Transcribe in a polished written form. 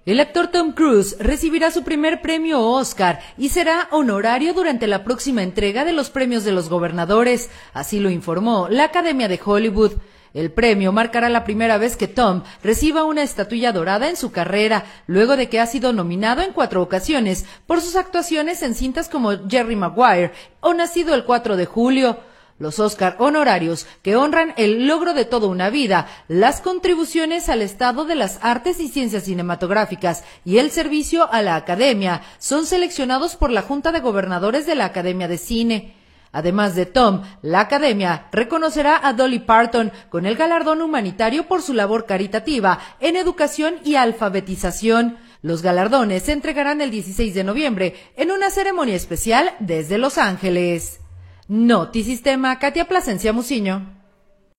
El actor Tom Cruise recibirá su primer premio Oscar y será honorario durante la próxima entrega de los premios de los gobernadores, así lo informó la Academia de Hollywood. El premio marcará la primera vez que Tom reciba una estatuilla dorada en su carrera, luego de que ha sido nominado en 4 ocasiones por sus actuaciones en cintas como Jerry Maguire o Nacido el 4 de julio. Los Oscar honorarios, que honran el logro de toda una vida, las contribuciones al estado de las artes y ciencias cinematográficas y el servicio a la Academia, son seleccionados por la Junta de Gobernadores de la Academia de Cine. Además de Tom, la Academia reconocerá a Dolly Parton con el galardón humanitario por su labor caritativa en educación y alfabetización. Los galardones se entregarán el 16 de noviembre en una ceremonia especial desde Los Ángeles. Notisistema, Katia Plasencia Muciño.